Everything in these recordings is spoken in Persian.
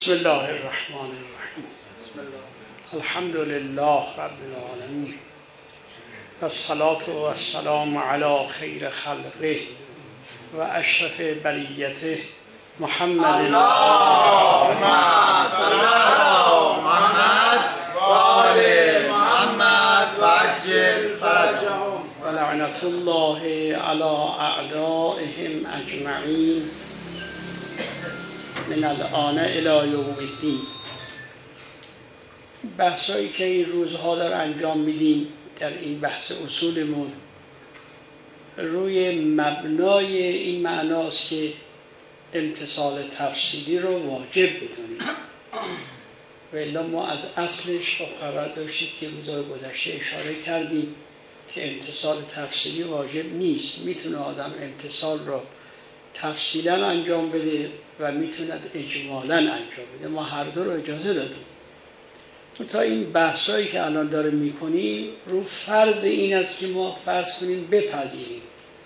بسم الله الرحمن الرحیم. الحمد لله رب العالمین و الصلاة و السلام علی خیر خلقه و اشرف بریته محمد. اللهم صل علی محمد و آل محمد و عجل فرجهم و لعنة الله علی اعدائهم اجمعین من الآن الی یوم الدین. بحثایی که این روزها داره انجام میدیم در این بحث اصولمون روی مبنای این معناست که امتثال تفصیلی رو واجب بدونیم، و الا ما از اصلش قرار داشتید که روزهای گذشته اشاره کردیم که امتثال تفصیلی واجب نیست. میتونه آدم امتثال رو تفصیلا انجام بده و میتوند اجمالا انجام بده. ما هر دو رو اجازه دادیم. تا این بحثایی که الان داره میکنیم رو فرض این است که ما فرض کنیم بپذیریم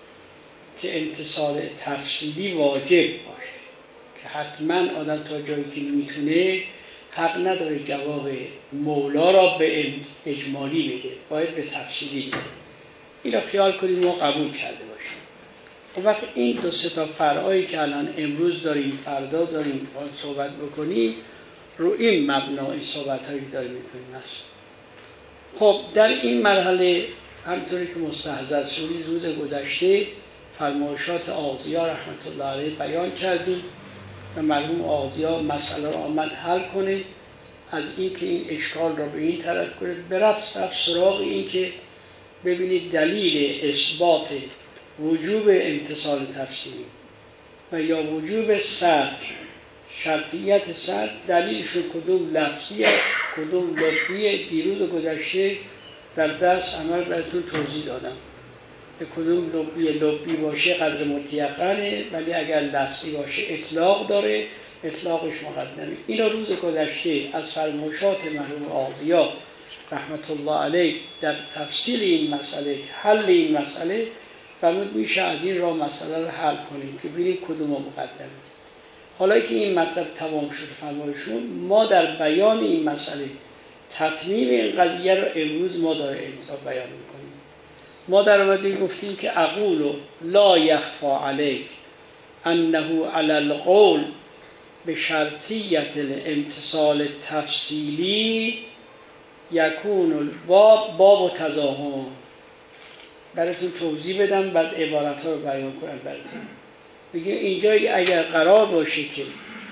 که امتثال تفصیلی واجب باشه، که حتما آدم تا جایی که میتونه حق نداره جواب مولا را به اجمالی بده، باید به تفصیلی بده. این را خیال کنیم ما قبول کرده باشیم. اون وقت این دو سه تا فرعایی که الان امروز داریم فردا داریم صحبت بکنیم رو این مبنا این صحبت‌هایی داریم می‌کنیم است. خب در این مرحله همونطوری که مستحضر سوری روز گذشته فرمایشات آغازی‌ها رحمت الله علیه بیان کردیم و مرحوم آغازی‌ها مسئله رو آمد حل کنه، از این که این اشکال را به این طرف کنه برفت سراغ این که ببینید دلیل اثبات وجوب امتثال تفصیلی و یا وجوب سطر، شرطیت سطر، دلیلشون کدوم لفظی است کدوم لفظیه. دیروز گذشته در درس عمل براتون توضیح دادم که کدوم لفظی باشه قدر متیقنه، ولی اگر لفظی باشه اطلاق داره، اطلاقش مقدمه. اینا روز گذشته از فرمایشات مرحوم آغازی‌ها رحمت الله علیه در تفصیل این مسئله، حل این مسئله فرمود میشه از این راه مسئله رو حل کنیم که ببینیم کدوم مقدمه. حالا که این مطلب تمام شد فرمایشون، ما در بیان این مسئله تتمیم این قضیه رو امروز ما داره امضا بیان میکنیم. ما در اومده گفتیم که اقول لا یخفی علیک انه علی القول به شرطیت الامتثال تفصیلی یکون الباب و تضاهم. براتون توضیح بدم بعد عبارت ها رو بیان کنم براتون. بگیم اینجا اگر قرار باشه که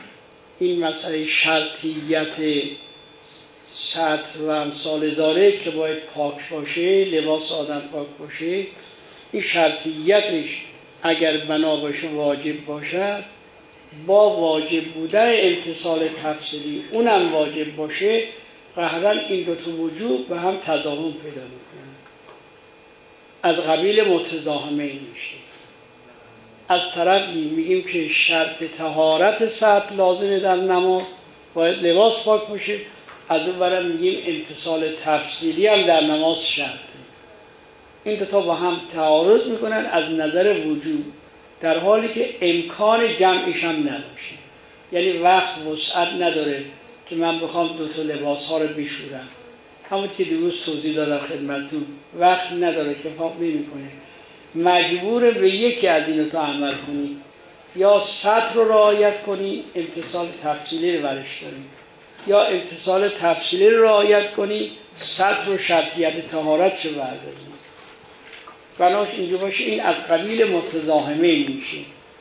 این مسئله شرطیت سطر و امثال ذالک که باید پاک باشه، لباس آدم پاک باشه، این شرطیتش اگر بنا باشه واجب باشد، با واجب بودن امتثال تفصیلی اونم واجب باشه، قهرا این دو تا وجوب به هم تضاهم پیدا میکنن، از قبیل متضاهمین میشه. از طرفی میگیم که شرط طهارت سطر لازمه در نماز، باید لباس پاک باشه، از اون برم میگیم امتثال تفصیلی هم در نماز شرطه. این دو تا با هم تعارض میکنن از نظر وجوب، در حالی که امکان جمعش هم نباشه. یعنی وقت وسعت نداره که من بخوام دو تا لباس ها رو بشورم، همون که دیروز توضیح دادم خدمتتون، وقت نداره که فاق نمیکنه، مجبور به یکی از اینو تا عمل کنی، یا سطر رو رعایت کنی امتثال تفصیلی رو برش داری، یا امتثال تفصیلی رو رعایت کنی سطر و شرطیت طهارت رو برداری. بناش اینجا باشه این از قبیل متضاهمه میشه.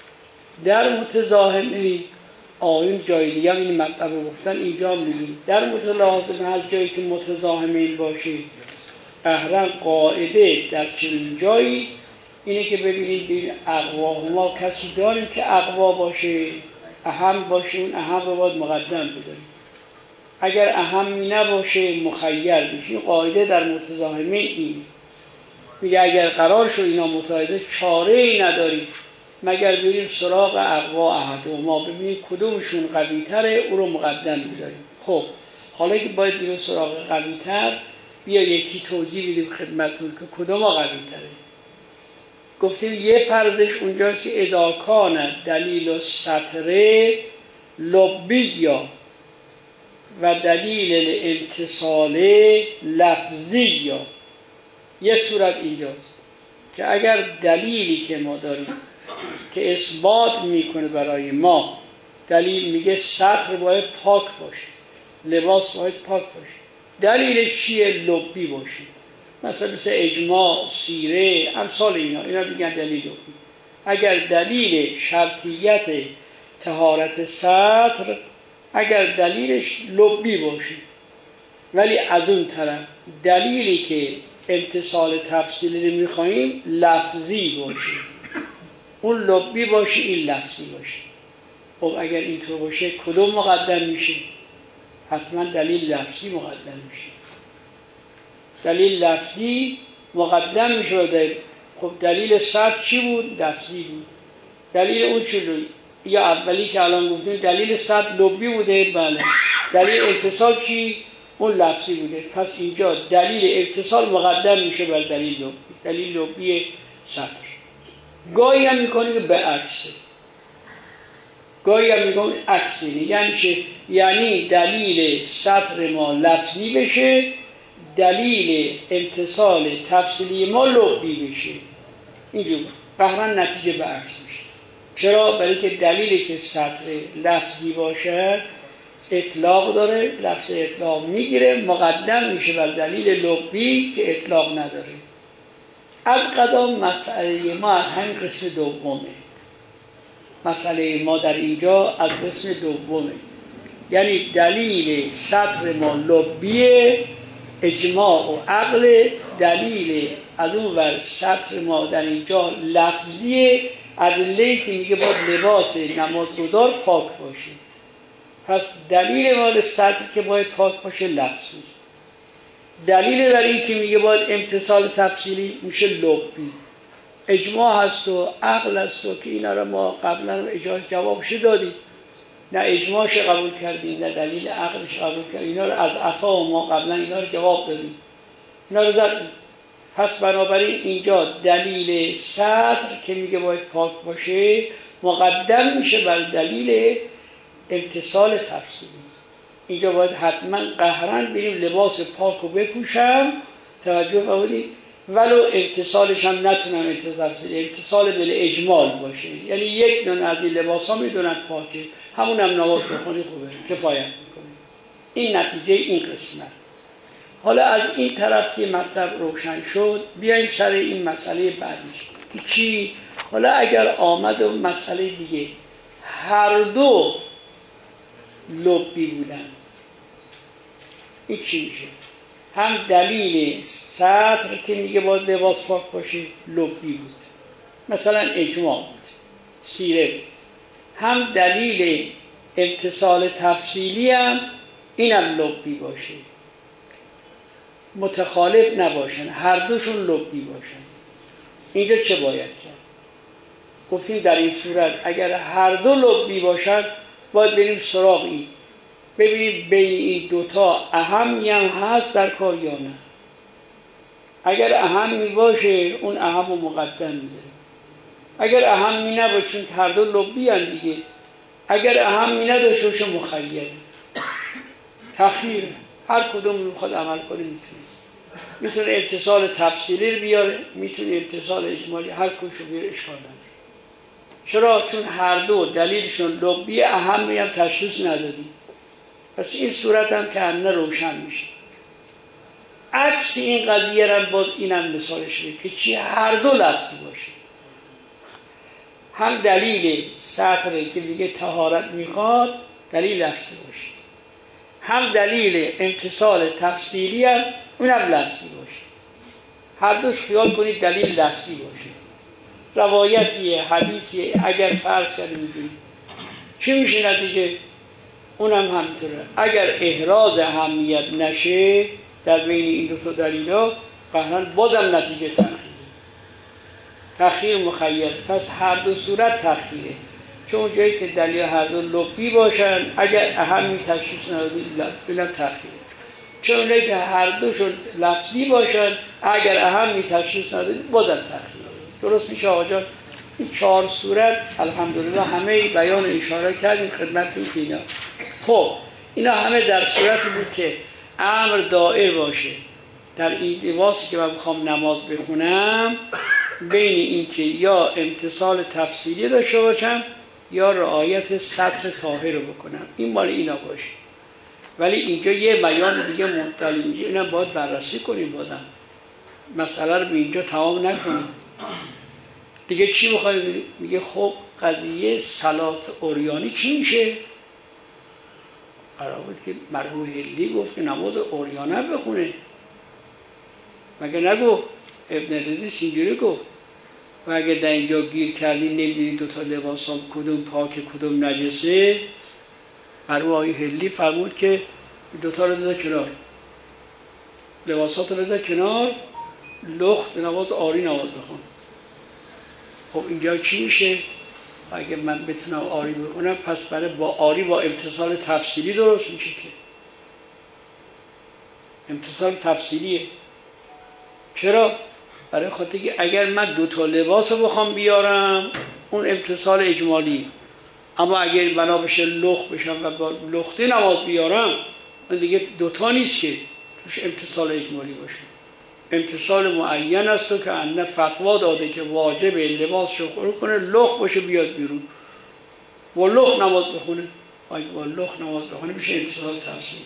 در متضاهمه آیون جای دیگه این مطلب رو گفتن، اینجا میگیم در متلازمه هر جایی که متضاهمه باشه، قهرا قاعده در چنین جایی اینه که ببینید بین اقوا ما کسی داریم که اقوا باشه، اهم باشه، اون اهم رو باید مقدم بداریم. اگر اهمی نباشه مخیر بشه. قاعده در متضاهمه این میگه اگر قرار شد اینا متعارضه چاره ای نداریم مگر بریم سراغ اقوا احد و ما ببینیم کدومشون قوی تره او رو مقدم بذاریم. خب حالا که باید بریم سراغ قوی تر، بیا یکی توضیح بدیم خدمتتون که کدوم قوی تره. گفتیم یه فرضش اونجاست که اذا کان دلیل سطر لبی یا و دلیل امتصال لفظی یا یه صورت اینجاست که اگر دلیلی که ما داریم که اثبات میکنه برای ما، دلیل میگه سطر باید پاک باشه، لباس باید پاک باشه، دلیلش چیه؟ لبی باشه، مثلا اجماع، سیره، امثال اینا میگن دلیل لبی. اگر دلیل شرطیت طهارت سطر اگر دلیلش لبی باشه، ولی از اون طرف دلیلی که امتصال تفصیلی رو میخواییم لفظی باشه، اون لبی باشه این لفظی باشه. خب اگر اینطور باشه کدوم مقدم میشه؟ حتما دلیل لفظی مقدم میشه. دلیل لفظی مقدم میشه. خب دلیل سطر چی بود؟ لفظی بود. دلیل اون چی بود؟ یا اولی که الان گفتیم دلیل سطر لبی بوده، بله. دلیل اتصال چی؟ اون لفظی بوده. پس اینجا دلیل اتصال مقدم میشه بر دلیل لبی، دلیل لبی سطر. گاهی هم میکنه که به عکسه، گاهی هم میکنه عکسه، یعنی دلیل سطر ما لفظی بشه، دلیل امتصال تفصیلی ما لبی بشه. اینجور قهرن نتیجه به عکس میشه. چرا؟ برای که دلیلی که سطر لفظی باشه اطلاق داره، لفظ اطلاق میگیره، مقدم میشه بر دلیل لبی که اطلاق نداره. از قدم مسئله ما از همین قسم دومه. مسئله ما در اینجا از قسم دومه، یعنی دلیل سطر ما لبیه، اجماع و عقل، دلیل از اون ور سطر ما در اینجا لفظیه، ادله‌ای که میگه باید لباس نمازگزار پاک باشه. پس دلیل مال سطر که باید پاک باشه لفظی. دلیل در این که میگه باید امتصال تفصیلی میشه لبی. اجماع هست و عقل هست و که اینا رو ما قبلا جوابش دادیم، نه اجماعش قبول کردیم نه دلیل عقلش قبول کردیم. اینا رو از عفا و ما قبلا اینا رو جواب دادیم، اینا رو زدیم. پس بنابراین اینجا دلیل سطر که میگه باید پاک باشه مقدم میشه بر دلیل امتصال تفصیلی. اینجا باید حتما قهرن بریم لباس پاک رو بپوشم، توجه فرمودید، ولو امتصالش هم نتونم امتصال تفصیلی، امتصال بل اجمال باشه، یعنی یک دونه از این لباس ها میدونن پاکه، همون هم نماز بخونی خوبه، کفایت میکنه. این نتیجه این قسمت. حالا از این طرف که مطلب روشن شد بیاییم سر این مسئله بعدیش که چی؟ حالا اگر آمد و مسئله دیگه هر دو لبی بودن، این چی میشه؟ هم دلیل سطر که میگه باید لباس پاک باشه لبی بود، مثلا اجماع بود، سیره بود. هم دلیل امتصال تفصیلی هم اینم لبی باشه، متخالف نباشن، هر دوشون لبی باشن. اینجا چه باید کرد؟ گفتیم در این صورت اگر هر دو لبی باشن باید بریم سراغ این، ببینید بین این دوتا اهمی هم هست در کار یا نه. اگر اهمی باشه اون اهم رو مقدم میده، اگر اهمی نباشه چون هر دو لبی هم دیگه، اگر اهمی نداشته باشه مخیر تخییر، هر کدوم میخواد عمل کنه میتونه امتصال تفصیلی رو بیاره، میتونه امتصال اجمالی، هر کدومشو بیاره، اشکال نداره. چرا؟ چون هر دو دلیلشون لبی، اهمی هم تشخیص ندادیم. پس این صورت هم که همه روشن میشه. عکس این قضیه رو باز اینم مثالش بید که چی؟ هر دو لفظی باشه، هم دلیل سطری که میگه طهارت میخواد دلیل لفظی باشه، هم دلیل امتصال تفصیلی هم اونم لفظی باشه. هر دوش خیال کنید دلیل لفظی باشه. روایتی حدیثی اگر فرض کردیم میگیم چی میشه نتیجه؟ اونم همینطوره. اگر احراز اهمیت نشه در بین این دو تا دلیلا قهرن بازم نتیجه تأخیر مخیر. پس هر دو صورت تأخیره، چون جایی که دلیل هر دو لبی باشن اگر اهمی تشخیص ندادید اینا تأخیره، چون جایی که هر دوشون لفظی باشن اگر اهمی تشخیص ندادید بازم تأخیره. درست میشه آقا؟ این 4 صورت الحمدلله همه بیان اشاره کردیم خدمتتون که اینا. خب اینا همه در صورتی بود که امر دائر باشه در این لباسی که من بخوام نماز بخونم، بین این که یا امتثال تفصیلی داشته باشم یا رعایت سطر طاهر رو بکنم. این مال اینا باشه. ولی اینجا یه بیان دیگه منطل اینجا، اینم باید بررسی کنیم. بازم مسئله رو به اینجا تمام نکنیم. دیگه چی میخوایم؟ میگه خب قضیه صلات عریانی چی میشه؟ قرار بود که مرحوم هلی گفت که نماز عریانه بخونه، مگه نگو؟ ابن رزیش اینجوری گفت. و اگه در اینجا گیر کردی نمیدونی دوتا لباس هم کدوم پاک کدوم نجسه، مرحوم آقای هلی فرمود که دوتا رو بذار کنار، لباسات رو بذار کنار، لخت نماز آری نماز بخون. خب اینجا چی میشه؟ اگه من بتونم آری بکنم، پس برای با آری با امتصال تفصیلی درست میشه که امتصال تفصیلیه. چرا؟ برای خاطر که اگر من دوتا لباس رو بخوام بیارم اون امتصال اجمالی، اما اگر بنا بشه لخت بشم و با لختی نماز بیارم اون دیگه دوتا نیست که توش امتصال اجمالی باشه. امتصال معین است و که انه فتوا داده که واجب لباس شو کنه لخت باشه بیاد بیرون، با لخت نماز بخونه. اگه با لخت نماز بخونه میشه امتصال تفصیلی.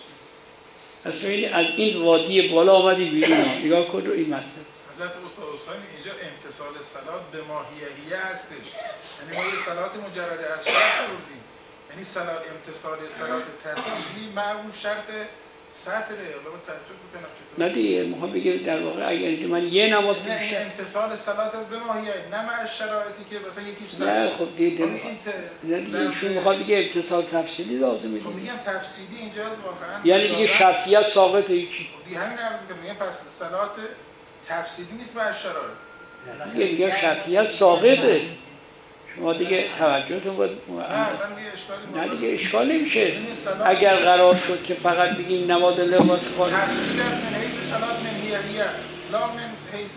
از این وادی بالا آمدی بیرون. نگاه کن رو این مطلب. حضرت استاد حسینی اینجا امتصال صلات به ماهیه هستش، یعنی ما یه صلات مجرد از شرط بردیم، یعنی امتصال صلات تفصیلی معمول شرط سطره. حالا تعجب میکنم چطور؟ نه دیگه میخوام بگم در واقع اگر من یه نماز نه امتصال صلات از به ماهیه، نه مع شرایطی که مثلا یکیش نه. خب دیگه نه دیگه ایشون میخواد بگه امتصال تفصیلی لازمه. خب میگم تفصیلی اینجا واقعا یعنی دیگه شخصیت ثابته هیچی. دیگه همین عرض میگم پس صلات تفصیلی نیست مع شرایط. دیگه میگم شخصیت ثابته. شما دیگه توجهتون باید نه دیگه اشکال نمیشه. اگر قرار شد که فقط بگیم نماز لباس خالی تفصیل است من حیث صلات منهیه لا من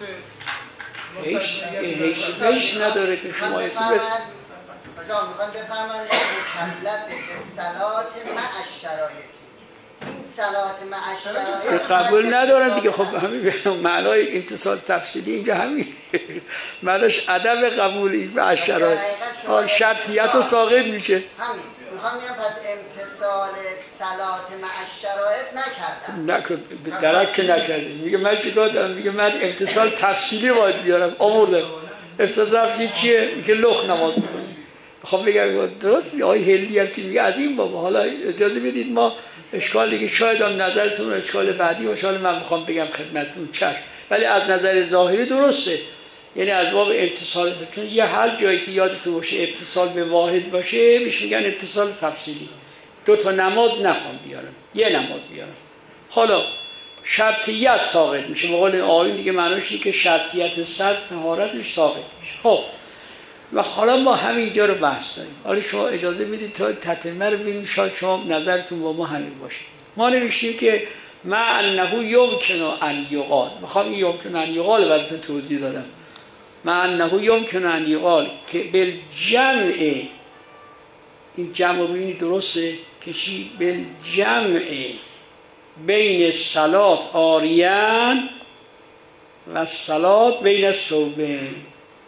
حیث هیچ نداره که شما اسم میخوان بفرمایید مکلف به صلات مع الشرایط. این صلات مع الشرایط قبول ندارن دیگه. خب همین معنای امتصال تفصیلی اینجا همین معناش عدم قبول این مع الشرایط. شرطیت ساقط میشه. همین میخوام میگم پس امتصال صلات مع الشرایط نکردم. درک نکرده. میگه من چیکار دارم؟ میگه من امتصال تفصیلی باید بیارم. آوردم. امتصال تفصیلی چیه؟ میگه لخت نماز بخونی. خب میگم درست. آقای هلی هم که میگه از این بابا. حالا اجازه بدید ما اشکال دیگه شاید هم نظرتون اشکال بعدی و شاید من میخوام بگم خدمتتون چشم، ولی از نظر ظاهری درسته. یعنی از باب امتصال، چون یه هر جایی که یادتون باشه امتصال به واحد باشه میش میگن امتصال تفصیلی. دو تا نماز نخوام بیارم، یه نماز بیارم. حالا شرطیت ساقط میشه. به قول آیین دیگه معنیش اینه که شرطیت صد طهارتش ساقط میشه. خب و حالا ما همینجا رو بحث داریم. حالا شما اجازه بدید تا تتمه رو ببینید، شاید شما نظرتون با ما همین باشه. ما نوشتیم که ما انه یمکن ان یقال. میخوام این یمکن ان یقال براتون توضیح دادم. ما انه یمکن ان یقال که بالجمع، این جمع ببینید درسته که چی؟ بالجمع بین صلات آریان و صلات بین الثوبین.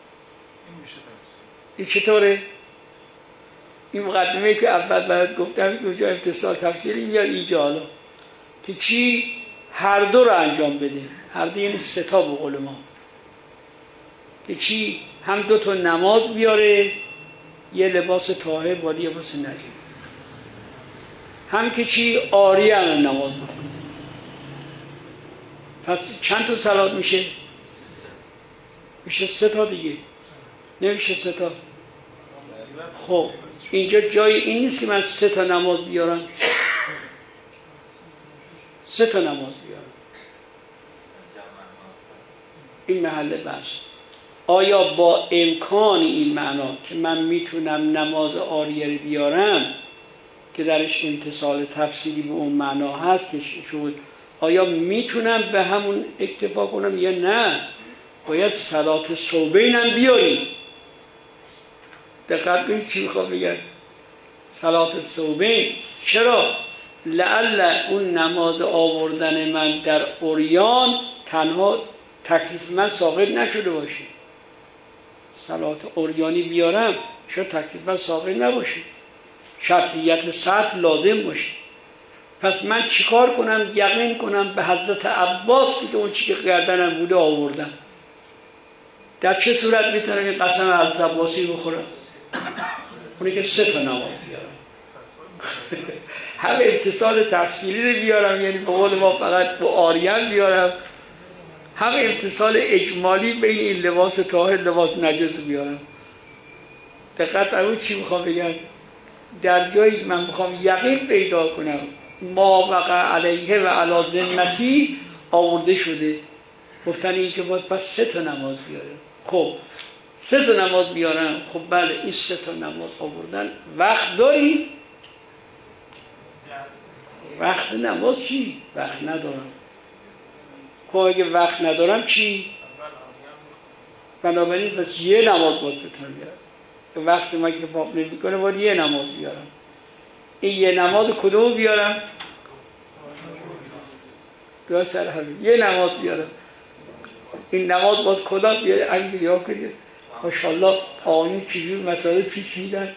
این چطوره؟ این مقدمه که اول برات گفتم که اونجا امتصال تفصیلی میاد اینجا. حالا که چی؟ هر دو رو انجام بده. هر دو یعنی سه تا به قول ما. که چی؟ هم دو تا نماز بیاره، یه لباس طاهر با لباس نجس، هم که چی؟ عاریان نماز بخونه. پس چند تا صلات میشه؟ میشه سه تا دیگه. نمیشه سه تا. خب اینجا جای این نیست که من سه تا نماز بیارم. سه تا نماز بیارم. این محل بحث. آیا با امکان این معنا که من میتونم نماز عاریه بیارم که درش امتصال تفصیلی به اون معنا هست که شد، آیا میتونم به همون اکتفا کنم یا نه؟ باید صلات صوبین هم بیاریم. دقت کنید چی میخوام بگم. صلات صوبین چرا؟ لعل اون نماز آوردن من در عریان تنها تکلیف من ساقط نشده باشه. صلات عریانی بیارم شاید تکلیف من ساقط نباشه، شرطیت سطح لازم باشه. پس من چیکار کنم؟ یقین کنم به حضرت عباس که اون چی که گردنم بوده آوردم. در چه صورت میتونم این قسم حضرت عباسی بخورم؟ اونی که 3 تا نماز بیارم. هم امتصال تفصیلی رو بیارم، یعنی به قول ما فقط با آریان بیارم، هم امتصال اجمالی بین این لباس طاهر لباس نجس بیارم. دقت فرمودید چی میخوام بگم؟ در جایی من میخوام یقین پیدا کنم ما وقع علیه و علی ذمتی آورده شده، گفتن این که باید پس 3 تا نماز بیارم. خب 3 تا نماز بیارم، خب بله این 3 تا نماز آوردن وقت داری؟ وقت نماز چی؟ وقت ندارم. خب اگه وقت ندارم چی؟ بنابراین پس یه نماز باید بتونم بیارم. وقت من که پاپ نمی کنه باید یه نماز بیارم. این یه نماز کدوم بیارم؟ دو سر همین یه نماز بیارم. این نماز باز کدام بیاره؟ همین دیگه ها کنید ماشاءالله آقایون چجور مسائل پیش میدن.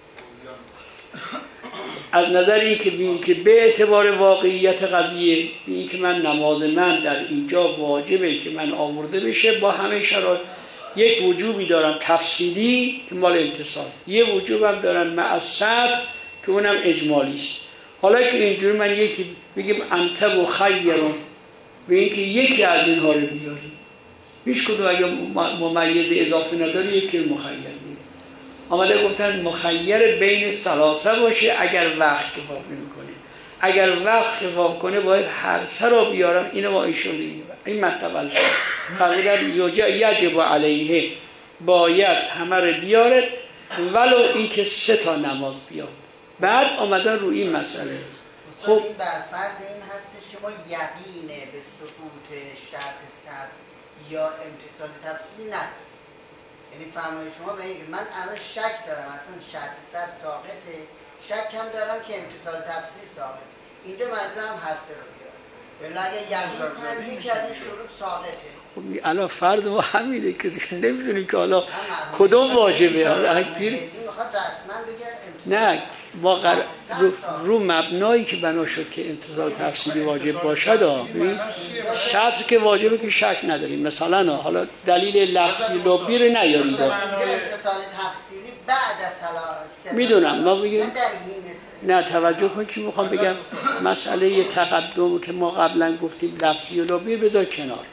از نظر این که به اعتبار واقعیت قضیه این که من نماز من در اینجا واجبه که من آورده بشه با همه شرایط. یک وجوبی دارم تفصیلی که مال امتصال، یه وجوبم دارم مع السطح که اونم اجمالی است. حالا که اینجوری من یکی بگیم انت و خیرون به این که یکی از اینها رو بیاری، هیچ کدوم اگه ممیز اضافه نداری یکی رو مخیر بیاری. آمده گفتن مخیر بین ثلاثه باشه اگر وقت کفاف نمی‌کنه. اگر وقت کفاف کنه باید هر سه رو بیارم. اینو ما ایشون این مطلب است. فرمودن یجب علیه باید همه رو بیارد ولو این که 3 تا نماز بیاد. بعد آمدن روی این مسئله. خب این بر فرض این هستش که ما یقین به سقوط شرط صد یا امتصال تفصیلی نداریم. یعنی فرمای شما به این که من الان شک دارم اصلا شرط صد ساقطه، شک هم دارم که امتصال تفصیلی ساقطه. اینجا منظورم هر سه رو بیارم. ولی اگه یقین کنم یکی از این شروط ساقطه. خب الان فرض ما همینه که نمیدونی که حالا کدوم واجبه. حالا میخواد رسما بگه نه ما رو مبنایی که بنا شد که امتصال تفصیلی واجب باشد شرط که واجبه که شک نداریم. مثلا حالا دلیل لفظی لبی رو نیارید. امتصال تفصیلی بعد از میدونم ما بگیم نه توجه کن که میخوام بگم مسئله تقدم که ما قبلا گفتیم لفظی و لبی بذار کنار.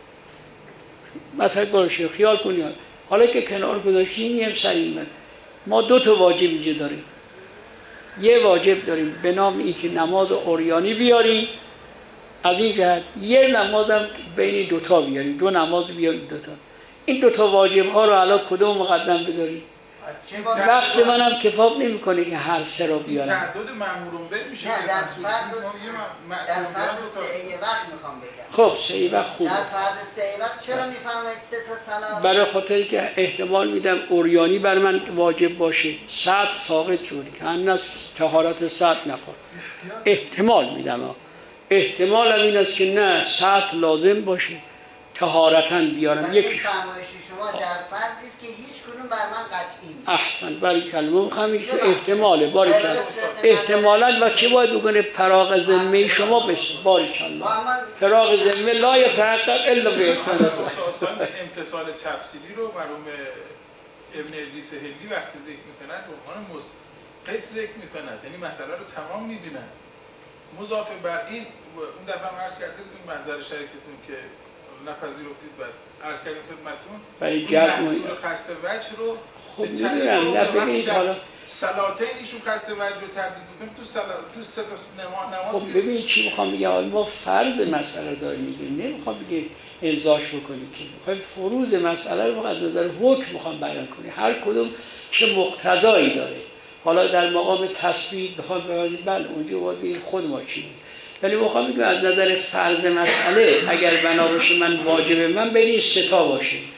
مثلا باشه خیال کنید حالا که کنار گذاشتیم میام سریع ما 2 تا واجب اینجا داریم. یه واجب داریم به نام این که نماز عریانی بیاریم، از این جهت یه نمازم بین 2 تا بیاریم، 2 نماز بیاریم 2 تا. این 2 تا واجب ها رو الان کدوم مقدم بذاریم؟ وقت منم کفاف نمیکنه که هر 3 رو بیارم. تعداد مأمورون به میشه. نه در فرض 3 وقت میخوام بگم. خب 3 وقت خوبه. در فرض 3 وقت چرا میفرمایید 3 تا صلات؟ برای خاطری که احتمال میدم عریانی بر من واجب باشه، صد ساقط شد که هنوز طهارت صد نخور. احتمال میدم احتمال این است که نه صد لازم باشه طهارتاً بیارم. یک فرمایش شما در فرضی است که هیچ کدوم بر من قطعی نیست. احسن برای کلمه میخوام که احتماله باری کلمه احتمالاً و چه باید بکنه فراغ ذمه شما بشه باری کلمه فراغ ذمه لا یتحقق الا به امتصال تفصیلی رو مرحوم ابن ادریس هلی وقتی ذکر میکنند به عنوان مسقط ذکر میکنند، یعنی مسئله رو تمام میبینند. مضاف بر این اون دفعه عرض کردید این منظر شریفتون که نپذیرفتید بعد عرض کردیم خدمتتون برای جزم قصد وجه رو خب میدونم نه ببینید حالا صلاتین ایشون قصد وجه رو تردید بکنیم تو 3 تا نماز. خب ببینید چی میخوام بگم. حالا ما فرض مسئله داریم میگیم، نمیخوام بگم الزاش بکنیم که میخوایم فروض مسئله رو از نظر حکم میخوام بیان کنیم، هر کدوم چه مقتضایی داره. حالا در مقام تثبیت بخوام بگم بله اونجا باید خود ما چی میگیم، ولی میخوام بگم از نظر فرض مسئله اگر بنا باشه من واجبه من بین 3 تا باشه.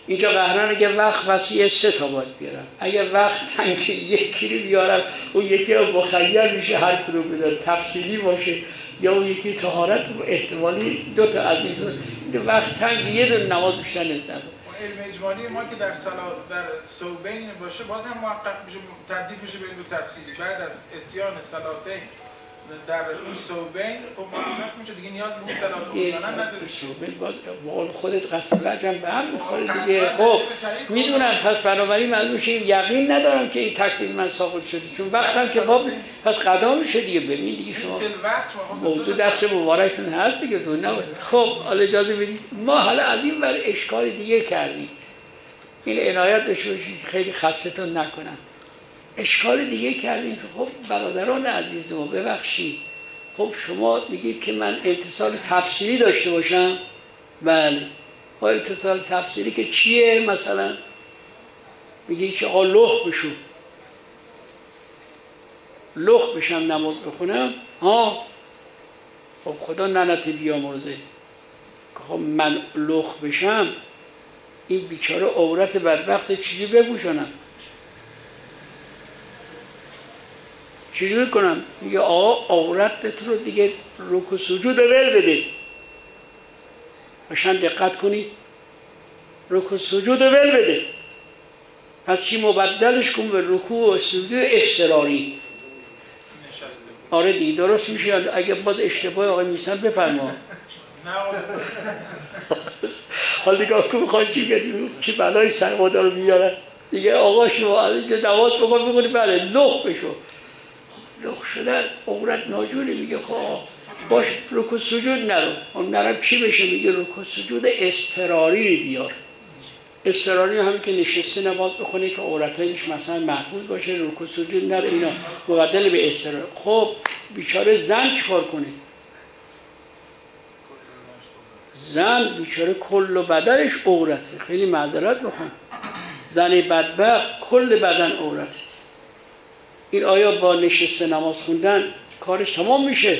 اینجا قهران اگه وقت وسیع 3 تا باید بیارم، اگه وقت تنگ 1 کیلو بیارم، اون یکی رو مخیر میشه هر کدوم بذارم تفصیلی باشه، یا اون یکی طهارت احتمالی 2 تا از این وقت تنگ یه دونه نماز بیشتر نمیتونه. علم اجمالی ما که در صوبین باشه باز هم محقق میشه، تبدیل میشه به علم تفصیلی. بعد از اتیان صلاتین در اون صوبین خب محقق میشه دیگه، نیاز به اون صلات عریانه نداره. صوبین باز خودت قصد رجم به هم میخوره دیگه. خب میدونم، پس بنابراین معلوم میشه یقین ندارم که این تکلیف من ساقط شده، چون وقتم که باب پس قضا میشه دیگه. ببین دیگه شما موضوع دست مبارکتون هست دیگه، تو نباید. خب حالا اجازه بدید ما حالا از این ور اشکال دیگه کردیم، این عنایت داشته باشید خیلی خستتون نکنم. اشکال دیگه کردیم که خب برادران عزیز ما ببخشید، خب شما میگید که من اتصال تفسیری داشته باشم. بله، با اتصال تفسیری که چیه؟ مثلا میگید که آقا لخ بشو، لخ بشم نماز بخونم. خب خدا ننت بیامرزه که خب من لخ بشم، این بیچاره عورت بدبخت چیزی بپوشانم، چجوری کنم؟ میگه آقا عورتت رو دیگه رکوع سجود ول بده. باشن دقت کنید، رکوع سجود ول بده. پس چی مبدلش کن به رکوع و سجود اضطراری. آره دیگه درست میشه. اگه باز اشتباه آقای میسن بفرما. حال دیگه که میخواد چی بدیم چی بلای سر ما دارو میارن دیگه. آقا شما از اینجا نماز بخونی بله لخ بشو. لخ شدن عورت ناجوری. میگه خب باش رکوع سجود نرو. اون نرم چی بشه؟ میگه رکوع سجود اضطراری بیار. اضطراری همین که نشسته نماز بخونه که عورتایش مثلا محفوظ باشه، رکوع سجود نره، اینا مبدل به اضطراری. خب بیچاره زن چیکار کنه؟ زن بیچاره کل بدنش عورته. خیلی معذرت بخوام، زن بدبخت کل بدن عورته. این آیا با نشسته نماز خوندن کارش تمام میشه؟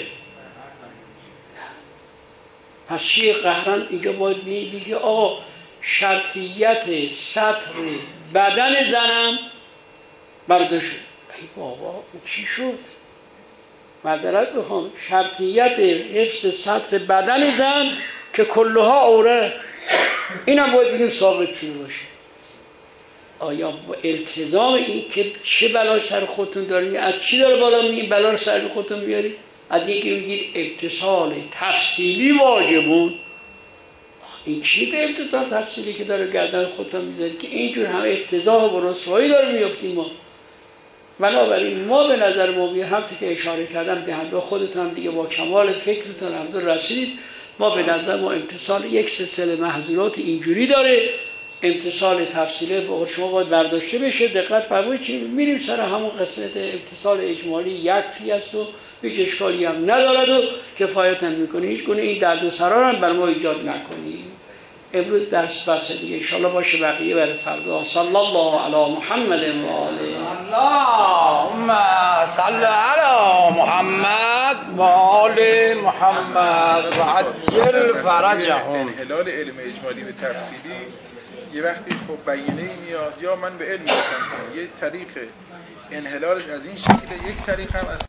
پس چیه قهرن اینجا باید میگه آقا شرطیت سطر بدن زنم برداشت. ای بابا اون چی شد؟ معذرت بخوام، شرطیت حفظ سطر بدن زن که کلها عوره، اینم باید بگیم ثابت شده باشه. آیا با التزام این که چه بلا سر خودتون دارید، از چی داره بالا این بلا رو سر خودتون میارید؟ از یکی میگید اتصال تفصیلی واجبون. این چیه اتصال تفصیلی که داره گردن خودتون میذارید که اینجور همه افتضاح و رسوایی داره میافتیم ما؟ بنابراین ما به نظر ما هم که اشاره کردم به خودتون هم دیگه با کمال فکرتون هم رسیدید. ما به نظر ما امتصال یک سلسله محظورات اینجوری داره. امتصال تفصیلی با شما باید برداشته بشه. دقت فرمایید چی میریم سر همون قسمت امتصال اجمالی یکفی است و هیچ اشکالی هم ندارد و کفایت هم میکنه، هیچ گونه این دردسرا هم بر ما ایجاد نکنیم. امروز درس بس دیگه ان شاء الله باشه، بقیه برای فردا. صلی الله علی محمد و آله. اللهم صل علی محمد و آل محمد و عجل فرجهم. انحلال علم اجمالی به تفصیلی یه وقتی خب بیانیه‌ای میاد یا من به علم رسیدم، یه طریق انحلالش از این شکل، یک طریق هم از